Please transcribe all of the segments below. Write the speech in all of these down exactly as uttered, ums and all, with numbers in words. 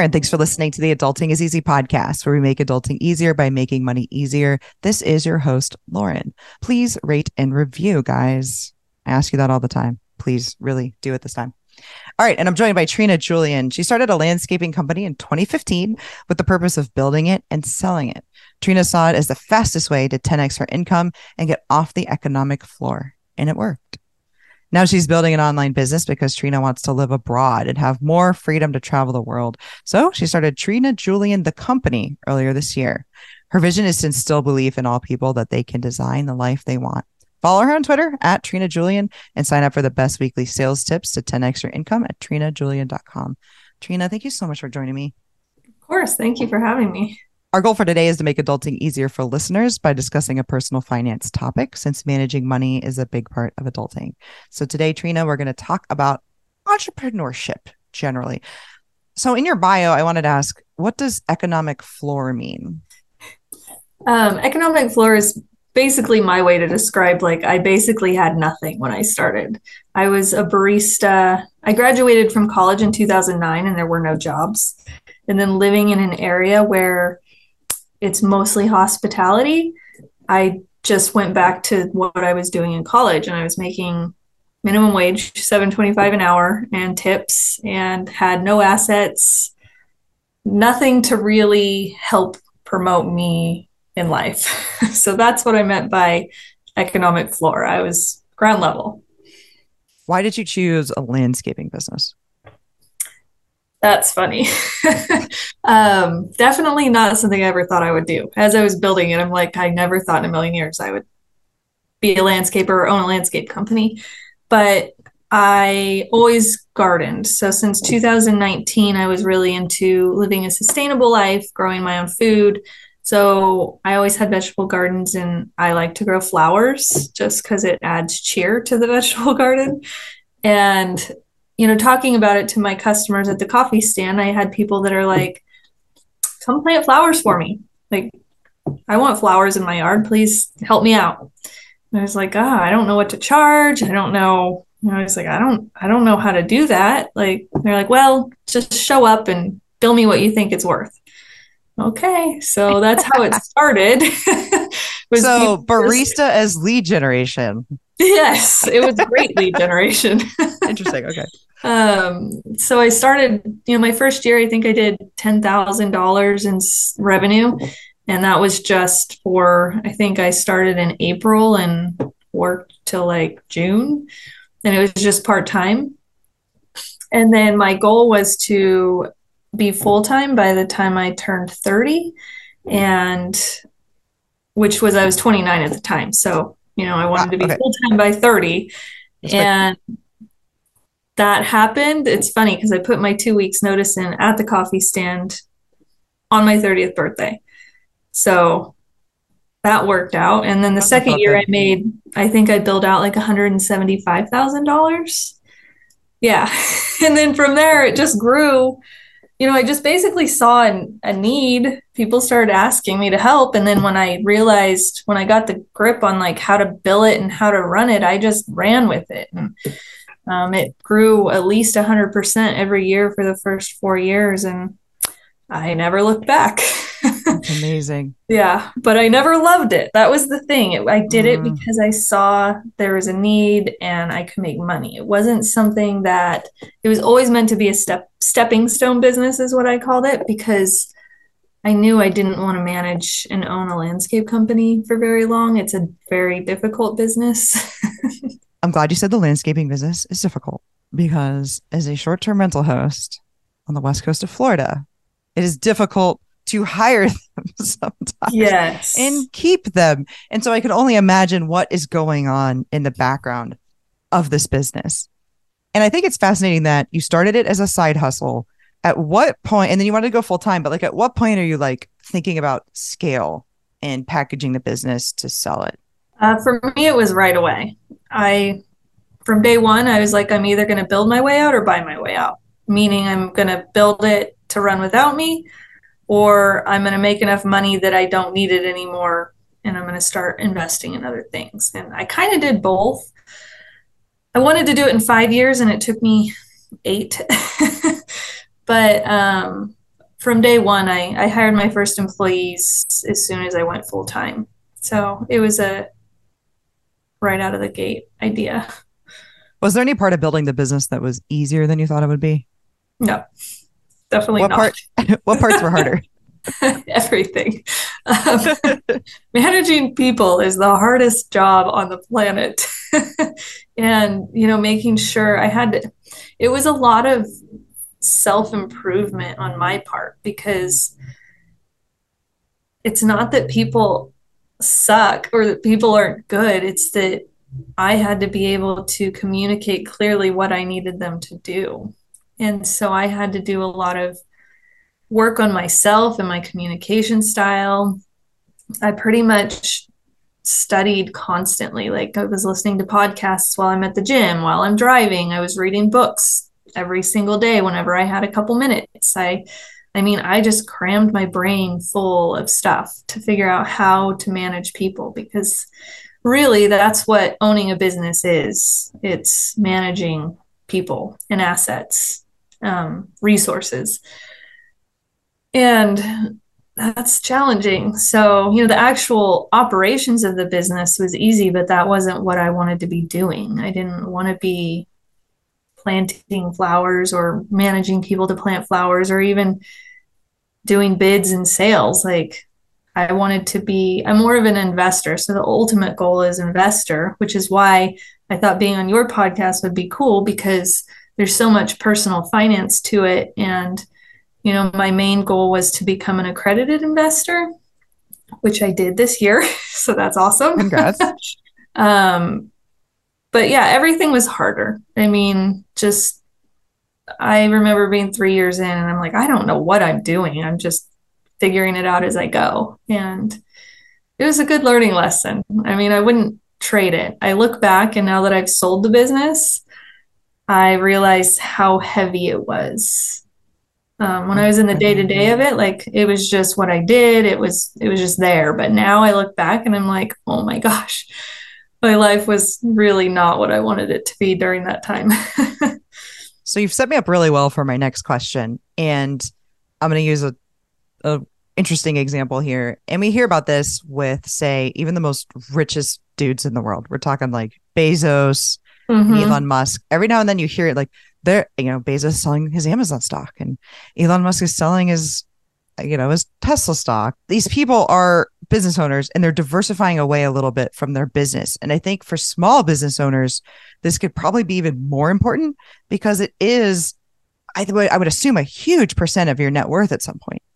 and thanks for listening to the Adulting is Easy podcast, where we make adulting easier by making money easier. This is your host, Lauren. Please rate and review, guys. I ask you that all the time. Please really do it this time. All right, and I'm joined by Trina Julian. She started a landscaping company in twenty fifteen with the purpose of building it and selling it. Trina saw it as the fastest way to ten x her income and get off the economic floor, and it worked. Now she's building an online business because Trina wants to live abroad and have more freedom to travel the world. So she started Trina Julian, the company, earlier this year. Her vision is to instill belief in all people that they can design the life they want. Follow her on Twitter at Trina Julian and sign up for the best weekly sales tips to ten x your income at trina julian dot com. Trina, thank you so much for joining me. Of course. Thank you for having me. Our goal for today is to make adulting easier for listeners by discussing a personal finance topic, since managing money is a big part of adulting. So today, Trina, we're going to talk about entrepreneurship generally. So in your bio, I wanted to ask, what does economic floor mean? Um, economic floor is basically my way to describe, like, I basically had nothing when I started. I was a barista. I graduated from college in two thousand nine and there were no jobs. And then living in an area where it's mostly hospitality, I just went back to what I was doing in college, and I was making minimum wage, seven twenty-five an hour, and tips, and had no assets, nothing to really help promote me in life. So that's what I meant by economic floor. I was ground level. Why did you choose a landscaping business? That's funny. um, definitely not something I ever thought I would do. As I was building it, I'm like, I never thought in a million years I would be a landscaper or own a landscape company. But I always gardened. So since two thousand nineteen, I was really into living a sustainable life, growing my own food. So I always had vegetable gardens, and I like to grow flowers just because it adds cheer to the vegetable garden. And you know, talking about it to my customers at the coffee stand, I had people that are like, come plant flowers for me. Like, I want flowers in my yard. Please help me out. And I was like, ah, I don't know what to charge. I don't know. And I was like, I don't, I don't know how to do that. Like, they're like, well, just show up and bill me what you think it's worth. Okay. So that's how it started. Was so barista as lead generation. Yes, it was great lead generation. Interesting. Okay. Um, so I started, you know, my first year, I think I did ten thousand dollars in revenue. And that was just for, I think I started in April and worked till like June. And it was just part-time. And then my goal was to be full-time by the time I turned thirty, and which was, I was twenty-nine at the time. So, you know, I wanted to be okay. full-time by thirty. That's and right. That happened. It's funny because I put my two weeks notice in at the coffee stand on my thirtieth birthday. So that worked out. And then the That's second year I made, I think I billed out like one hundred seventy-five thousand dollars. Yeah. And then from there, it just grew. You know, I just basically saw an, a need. People started asking me to help. And then when I realized, when I got the grip on like how to bill it and how to run it, I just ran with it. And um, it grew at least one hundred percent every year for the first four years. And I never looked back. That's amazing. Yeah, but I never loved it. That was the thing. It, I did it Mm. because I saw there was a need and I could make money. It wasn't something that, it was always meant to be a step stepping stone business is what I called it, because I knew I didn't want to manage and own a landscape company for very long. It's a very difficult business. I'm glad you said the landscaping business is difficult, because as a short-term rental host on the west coast of Florida, it is difficult to hire them sometimes. Yes. And keep them. And so I can only imagine what is going on in the background of this business. And I think it's fascinating that you started it as a side hustle. At what point, and then you wanted to go full time, but like at what point are you like thinking about scale and packaging the business to sell it? Uh, for me, it was right away. I, from day one, I was like, I'm either going to build my way out or buy my way out, meaning I'm going to build it to run without me, or I'm going to make enough money that I don't need it anymore, and I'm going to start investing in other things. And I kind of did both. I wanted to do it in five years, and it took me eight. But um, from day one, I, I hired my first employees as soon as I went full time. So it was a right out of the gate idea. Was there any part of building the business that was easier than you thought it would be? No, definitely what not. Part, what parts were harder? Everything. Um, managing people is the hardest job on the planet. And, you know, making sure I had to, it was a lot of self-improvement on my part, because it's not that people suck or that people aren't good. It's that I had to be able to communicate clearly what I needed them to do. And so I had to do a lot of work on myself and my communication style. I pretty much studied constantly. Like, I was listening to podcasts while I'm at the gym, while I'm driving. I was reading books every single day whenever I had a couple minutes. I I mean, I just crammed my brain full of stuff to figure out how to manage people, because really that's what owning a business is. It's managing people and assets, um, resources. And that's challenging. So, you know, the actual operations of the business was easy, but that wasn't what I wanted to be doing. I didn't want to be planting flowers or managing people to plant flowers or even doing bids and sales. Like, I wanted to be, I'm more of an investor. So the ultimate goal is investor, which is why I thought being on your podcast would be cool, because there's so much personal finance to it. And you know, my main goal was to become an accredited investor, which I did this year. So that's awesome. Congrats. um, but yeah, everything was harder. I mean, just, I remember being three years in and I'm like, I don't know what I'm doing. I'm just figuring it out as I go. And it was a good learning lesson. I mean, I wouldn't trade it. I look back and now that I've sold the business, I realize how heavy it was. Um, when I was in the day to day of it, like, it was just what I did. It was, it was just there. But now I look back and I'm like, oh my gosh, my life was really not what I wanted it to be during that time. So you've set me up really well for my next question. And I'm going to use a, a interesting example here. And we hear about this with, say, even the most richest dudes in the world. We're talking like Bezos, mm-hmm. and Elon Musk. Every now and then you hear it, like, they're, you know, Bezos is selling his Amazon stock and Elon Musk is selling his, you know, his Tesla stock. These people are business owners and they're diversifying away a little bit from their business. And I think for small business owners, this could probably be even more important, because it is, I, th- I would assume, a huge percent of your net worth at some point.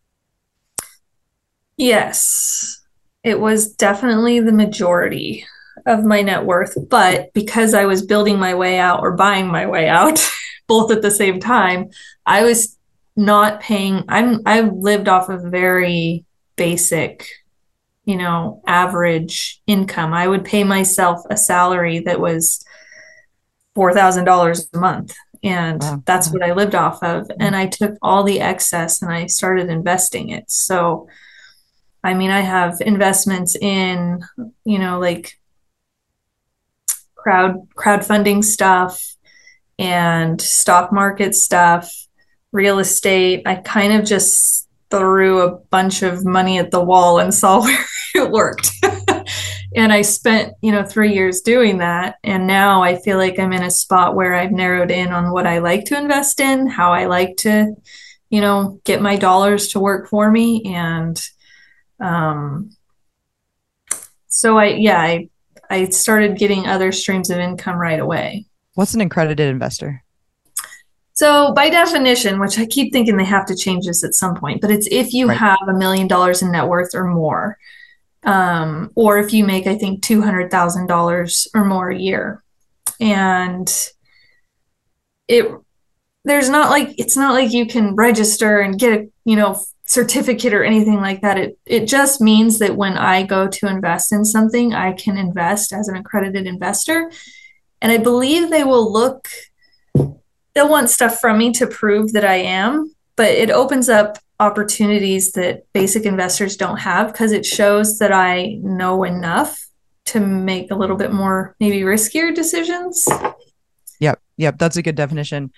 Yes, it was definitely the majority of my net worth. But because I was building my way out or buying my way out, both at the same time, I was not paying. I'm I lived off of very basic, you know, average income. I would pay myself a salary that was four thousand dollars a month. And wow. That's what I lived off of. And I took all the excess and I started investing it. So, I mean, I have investments in, you know, like crowd crowdfunding stuff and stock market stuff, real estate. I kind of just threw a bunch of money at the wall and saw where it worked. And I spent, you know, three years doing that. And now I feel like I'm in a spot where I've narrowed in on what I like to invest in, how I like to, you know, get my dollars to work for me. And um, so I, yeah, I, I started getting other streams of income right away. What's an accredited investor? So by definition, which I keep thinking they have to change this at some point, but it's if you right. have a million dollars in net worth or more, um, or if you make, I think, two hundred thousand dollars or more a year. And it, there's not like, it's not like you can register and get a, you know, certificate or anything like that. It, it just means that when I go to invest in something, I can invest as an accredited investor. And I believe they will look, they'll want stuff from me to prove that I am, but it opens up opportunities that basic investors don't have, because it shows that I know enough to make a little bit more maybe riskier decisions. Yep. Yep. That's a good definition.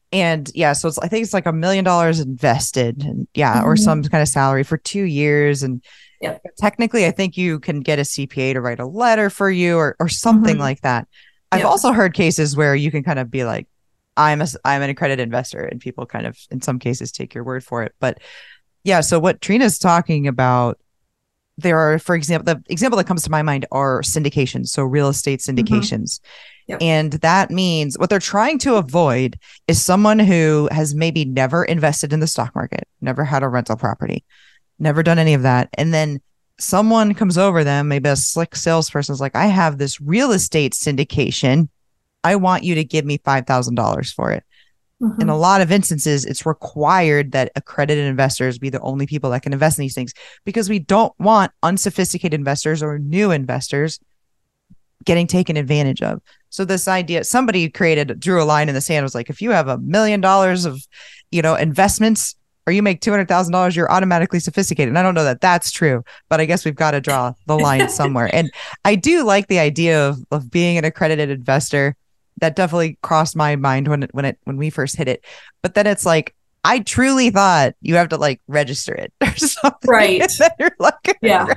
And yeah, so it's, I think it's like a million dollars invested and yeah, or some Mhm. kind of salary for two years. And Yep. technically, I think you can get a C P A to write a letter for you or, or something Mhm. like that. I've Yep. also heard cases where you can kind of be like, I'm a, I'm an accredited investor and people kind of, in some cases, take your word for it. But yeah, so what Trina's talking about, there are, for example, the example that comes to my mind are syndications. So real estate Mhm. syndications. Yep. And that means what they're trying to avoid is someone who has maybe never invested in the stock market, never had a rental property, never done any of that. And then someone comes over them, maybe a slick salesperson is like, I have this real estate syndication. I want you to give me five thousand dollars for it. In a Mhm. lot of instances, it's required that accredited investors be the only people that can invest in these things because we don't want unsophisticated investors or new investors getting taken advantage of. So this idea, somebody created, drew a line in the sand, was like, if you have a million dollars of, you know, investments or you make two hundred thousand dollars, you're automatically sophisticated. And I don't know that that's true, but I guess we've got to draw the line somewhere. And I do like the idea of, of being an accredited investor. That definitely crossed my mind when it, when it, when we first hit it. But then it's like, I truly thought you have to like register it or something. Right. And then you're like, Yeah.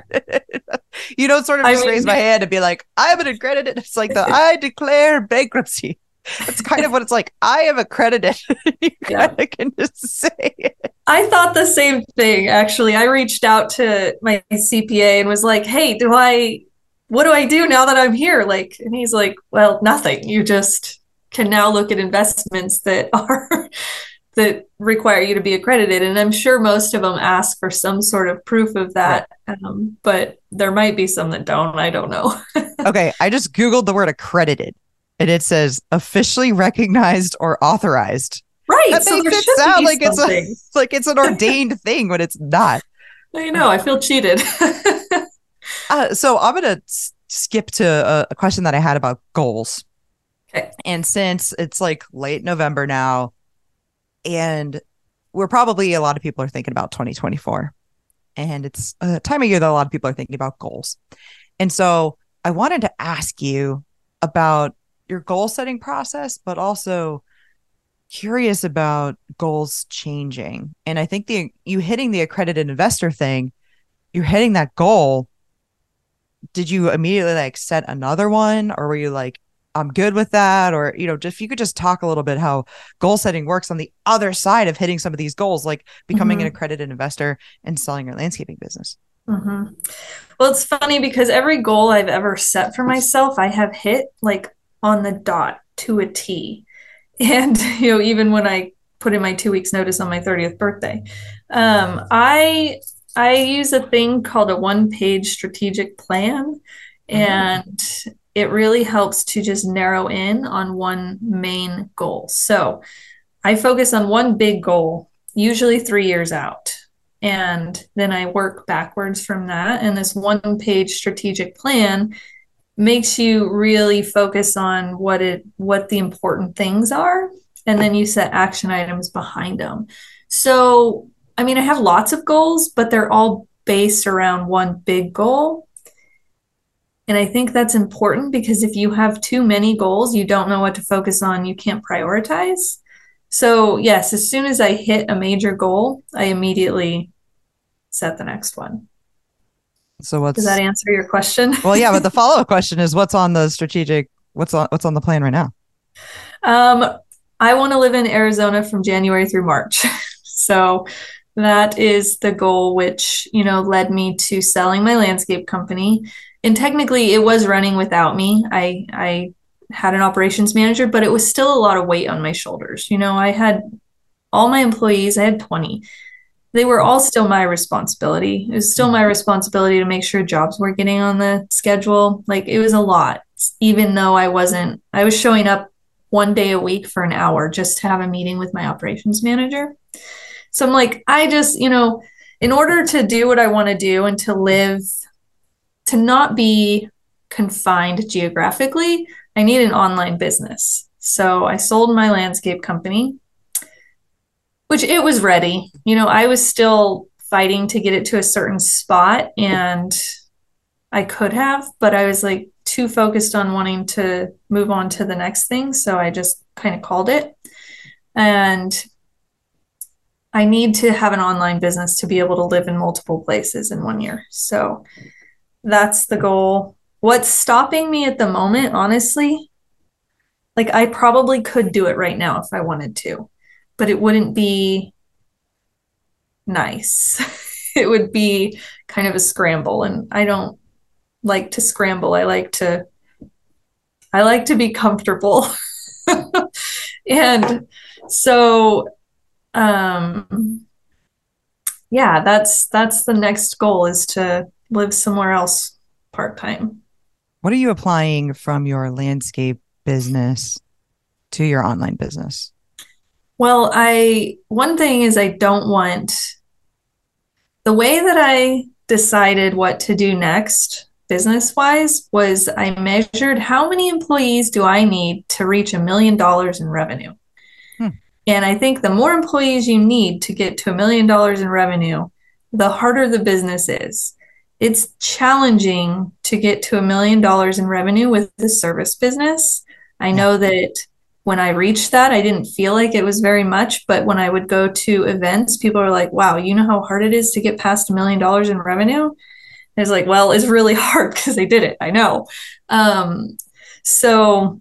you don't sort of I just raise mean, my hand and be like, I'm an accredited. It's like the I declare bankruptcy. That's kind of what it's like. I am accredited. You kind yeah. of can just say it. I thought the same thing, actually. I reached out to my C P A and was like, hey, do I, what do I do now that I'm here? Like, and he's like, well, nothing. You just can now look at investments that are, that require you to be accredited. And I'm sure most of them ask for some sort of proof of Right. that. Um, but there might be some that don't. I don't know. Okay. I just Googled the word accredited and it says officially recognized or authorized. Right. That So makes there it should sound be like it's a something. like it's an ordained thing when it's not. I know. I feel cheated. Uh, so I'm gonna s- skip to a, a question that I had about goals. Okay. And since it's like late November now, and we're probably a lot of people are thinking about twenty twenty-four, and it's a time of year that a lot of people are thinking about goals. And so I wanted to ask you about your goal setting process, but also curious about goals changing. And I think the you hitting the accredited investor thing, you're hitting that goal. Did you immediately like set another one, or were you like, I'm good with that? Or, you know, if you could just talk a little bit how goal setting works on the other side of hitting some of these goals, like becoming an Mhm. accredited investor and selling your landscaping business. hmm Well, it's funny because every goal I've ever set for myself, I have hit like on the dot to a T. And, you know, even when I put in my two weeks notice on my thirtieth birthday, um, I I use a thing called a one page strategic plan. Mm. And it really helps to just narrow in on one main goal. So I focus on one big goal, usually three years out. And then I work backwards from that. And this one page strategic plan makes you really focus on what it what the important things are. And then you set action items behind them. So, I mean, I have lots of goals, but they're all based around one big goal. And I think that's important because if you have too many goals, you don't know what to focus on, you can't prioritize. So, yes, as soon as I hit a major goal, I immediately set the next one. So Does that what's answer your question? well, yeah, but the follow up question is what's on the strategic, what's on what's on the plan right now? um, I want to live in Arizona from January through March. So that is the goal, which, you know, led me to selling my landscape company. And technically it was running without me. I I had an operations manager, but it was still a lot of weight on my shoulders. You know, I had all my employees, I had twenty. They were all still my responsibility. It was still my responsibility to make sure jobs were getting on the schedule. Like it was a lot, even though I wasn't, I was showing up one day a week for an hour just to have a meeting with my operations manager. So I'm like, I just, you know, in order to do what I want to do and to live, to not be confined geographically, I need an online business. So I sold my landscape company, which it was ready. You know, I was still fighting to get it to a certain spot and I could have, but I was like too focused on wanting to move on to the next thing. So I just kind of called it. And I need to have an online business to be able to live in multiple places in one year. So that's the goal. What's stopping me at the moment, honestly, like I probably could do it right now if I wanted to, but it wouldn't be nice. It would be kind of a scramble, and I don't like to scramble. I like to I like to be comfortable. And so um yeah, that's that's the next goal, is to live somewhere else part-time. What are you applying from your landscape business to your online business? Well, I one thing is I don't want the way that I decided what to do next business wise was I measured how many employees do I need to reach a million dollars in revenue. Hmm. And I think the more employees you need to get to a million dollars in revenue, the harder the business is. It's challenging to get to a million dollars in revenue with the service business. I Yeah. know that when I reached that, I didn't feel like it was very much, but when I would go to events, people are like, wow, you know how hard it is to get past a million dollars in revenue? I was like, well, it's really hard because they did it. I know. Um, so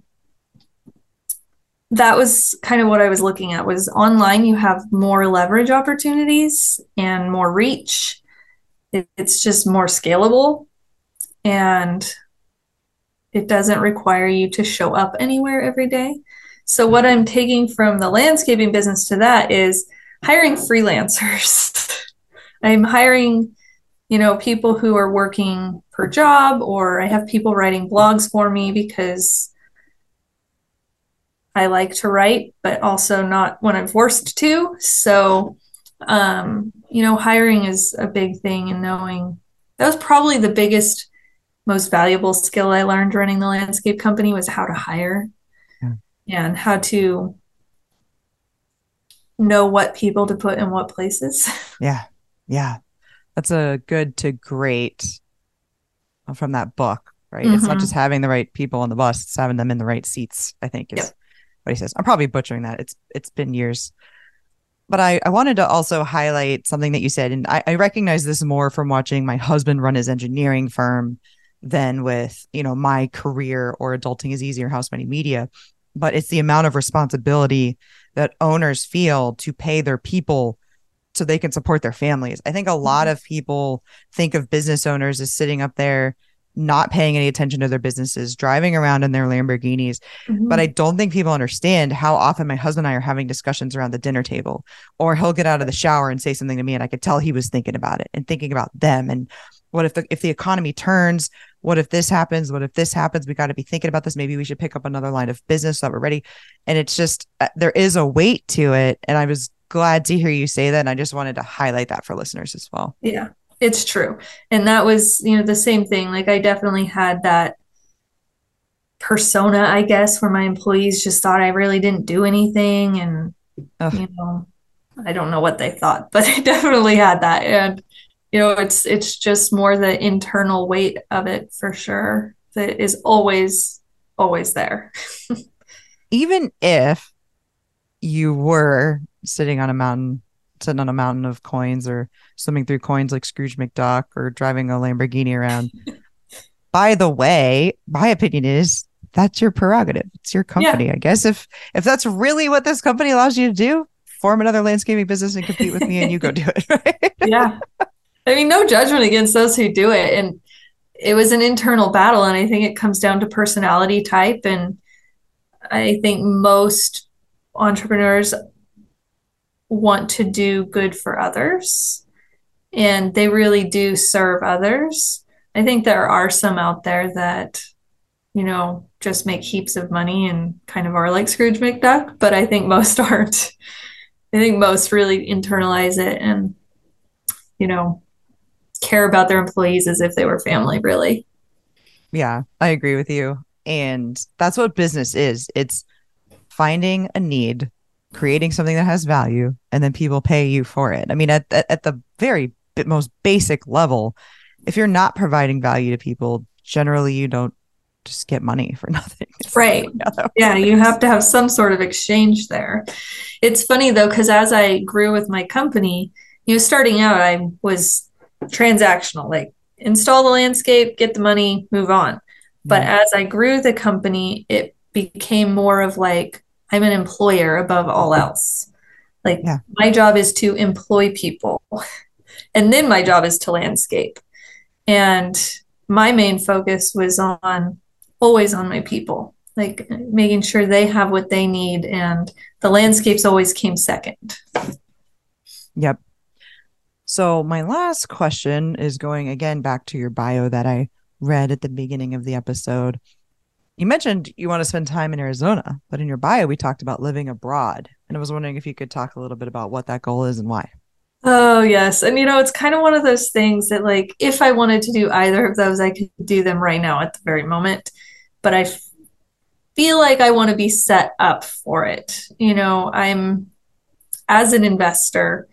that was kind of what I was looking at. Was online you have more leverage opportunities and more reach. It's just more scalable, and it doesn't require you to show up anywhere every day. So what I'm taking from the landscaping business to that is hiring freelancers. I'm hiring, you know, people who are working per job, or I have people writing blogs for me because I like to write, but also not when I'm forced to. So, um, you know, hiring is a big thing, and knowing that was probably the biggest, most valuable skill I learned running the landscape company, was how to hire Yeah. and how to know what people to put in what places. Yeah. Yeah. That's a good to great from that book, right? It's not just Mm-hmm. having the right people on the bus, it's having them in the right seats, I think is Yep. what he says. I'm probably butchering that. It's it's been years. But I, I wanted to also highlight something that you said, and I, I recognize this more from watching my husband run his engineering firm than with, you know, my career or Adulting is Easier, House Money Media. But it's the amount of responsibility that owners feel to pay their people so they can support their families. I think a lot of people think of business owners as sitting up there, not paying any attention to their businesses, driving around in their Lamborghinis. But I Mm-hmm. don't think people understand how often my husband and I are having discussions around the dinner table, or he'll get out of the shower and say something to me, and I could tell he was thinking about it and thinking about them. And what if the if the economy turns? What if this happens? What if this happens? We got to be thinking about this. Maybe we should pick up another line of business so that we're ready. And it's just uh, there is a weight to it. And I was glad to hear you say that. And I just wanted to highlight that for listeners as well. Yeah, it's true. And that was, you know, the same thing. Like I definitely had that persona, I guess, where my employees just thought I really didn't do anything. And, Ugh, you know, I don't know what they thought, but I definitely had that. And, you know, it's it's just more the internal weight of it for sure that is always, always there. even if you were sitting on a mountain, sitting on a mountain of coins, or swimming through coins like Scrooge McDuck, or driving a Lamborghini around. By the way, my opinion is that's your prerogative. It's your Yeah. company. I guess if if that's really what this company allows you to do, form another landscaping business and compete with me, and you go do it. Right? Yeah. I mean, no judgment against those who do it. And it was an internal battle. And I think it comes down to personality type. And I think most entrepreneurs want to do good for others, and they really do serve others. I think there are some out there that, you know, just make heaps of money and kind of are like Scrooge McDuck, but I think most aren't. I think most really internalize it and, you know, care about their employees as if they were family, really. Yeah, I agree with you. And that's what business is. It's finding a need, creating something that has value, and then people pay you for it. I mean, at at, at the very most basic level, if you're not providing value to people, generally you don't just get money for nothing. It's Right. like Yeah, you have to have some sort of exchange there. It's funny though, because as I grew with my company, you know, starting out, I was transactional, like install the landscape, get the money, move on. But Yeah. as I grew the company, it became more of like, I'm an employer above all else. Like Yeah. my job is to employ people, and then my job is to landscape. And my main focus was on always on my people, like making sure they have what they need. And the landscapes always came second. Yep. So my last question is going again back to your bio that I read at the beginning of the episode. You mentioned you want to spend time in Arizona, but in your bio, we talked about living abroad. And I was wondering if you could talk a little bit about what that goal is and why. Oh, yes. And you know, it's kind of one of those things that, like, if I wanted to do either of those, I could do them right now at the very moment. But I feel like I want to be set up for it. You know, I'm, as an investor,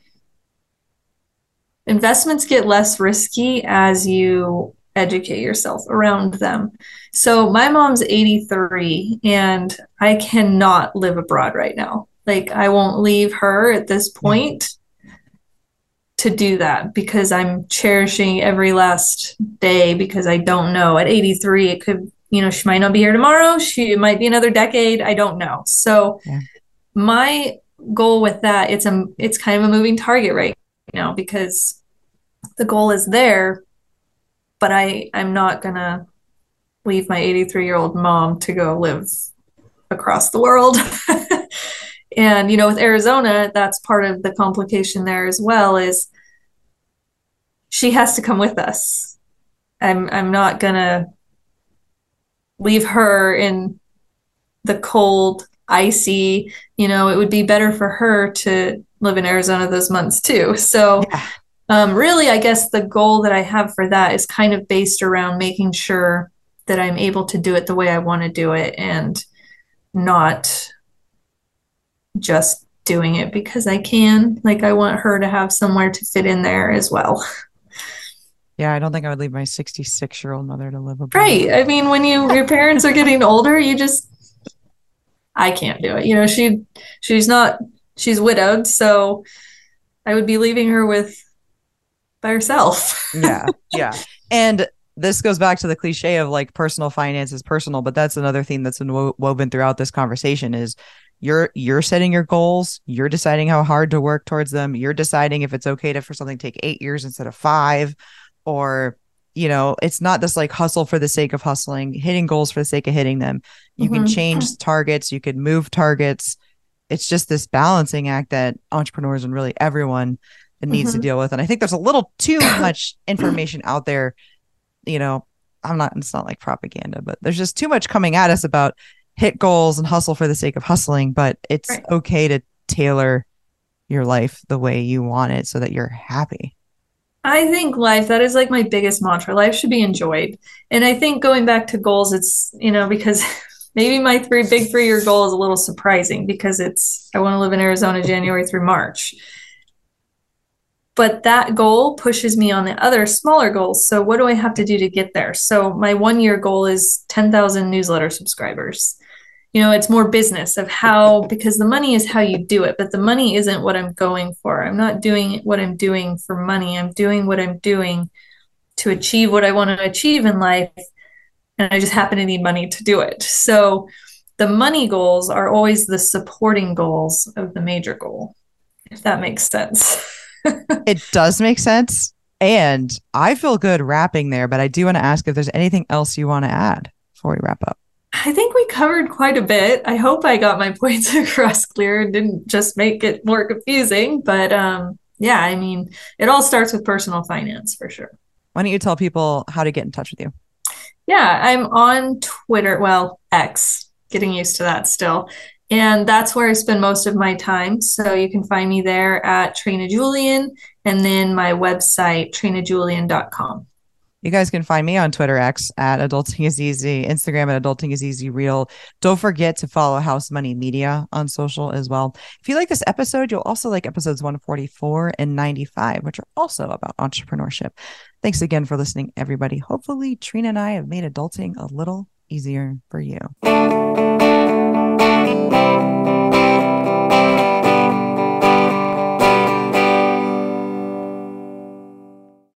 investments get less risky as you educate yourself around them. So my mom's eighty-three and I cannot live abroad right now. Like I won't leave her at this Yeah. point to do that because I'm cherishing every last day because I don't know. At eighty-three, it could, you know, she might not be here tomorrow. She it might be another decade. I don't know. So Yeah. my goal with that, it's a it's kind of a moving target right now because the goal is there, but I I'm not gonna leave my eighty-three year old mom to go live across the world. And you know, with Arizona, that's part of the complication there as well is she has to come with us. I'm I'm not gonna leave her in the cold, icy, you know, it would be better for her to live in Arizona those months too. So Yeah. um, really, I guess the goal that I have for that is kind of based around making sure that I'm able to do it the way I want to do it and not just doing it because I can. Like, I want her to have somewhere to fit in there as well. Yeah. I don't think I would leave my sixty-six year old mother to live abroad. Right. I mean, when you your parents are getting older, you just I can't do it. You know, she she's not she's widowed, so I would be leaving her with by herself. Yeah. Yeah. And this goes back to the cliche of like personal finance is personal, but that's another theme that's been wo- woven throughout this conversation is you're you're setting your goals, you're deciding how hard to work towards them, you're deciding if it's okay to for something to take eight years instead of five, or you know, it's not this like hustle for the sake of hustling, hitting goals for the sake of hitting them. You can Mhm. change targets, you can move targets. It's just this balancing act that entrepreneurs and really everyone needs to Mhm. deal with. And I think there's a little too much information out there. You know, I'm not, it's not like propaganda, but there's just too much coming at us about hit goals and hustle for the sake of hustling. But it's Right. okay to tailor your life the way you want it so that you're happy. I think life, that is like my biggest mantra. Life should be enjoyed. And I think going back to goals, it's, you know, because maybe my three big three year goal is a little surprising because it's, I want to live in Arizona January through March. But that goal pushes me on the other smaller goals. So what do I have to do to get there? So my one year goal is ten thousand newsletter subscribers. You know, it's more business of how, because the money is how you do it, but the money isn't what I'm going for. I'm not doing what I'm doing for money. I'm doing what I'm doing to achieve what I want to achieve in life. And I just happen to need money to do it. So the money goals are always the supporting goals of the major goal, if that makes sense. It does make sense. And I feel good wrapping there, but I do want to ask if there's anything else you want to add before we wrap up. I think we covered quite a bit. I hope I got my points across clear and didn't just make it more confusing. But um, yeah, I mean, it all starts with personal finance for sure. Why don't you tell people how to get in touch with you? Yeah, I'm on Twitter, well, X, getting used to that still. And that's where I spend most of my time. So you can find me there at Trina Julian and then my website, trina julian dot com. You guys can find me on Twitter X at Adulting is Easy, Instagram at Adulting is Easy Real. Don't forget to follow House Money Media on social as well. If you like this episode, you'll also like episodes one forty-four and ninety-five, which are also about entrepreneurship. Thanks again for listening, everybody. Hopefully, Trina and I have made adulting a little easier for you.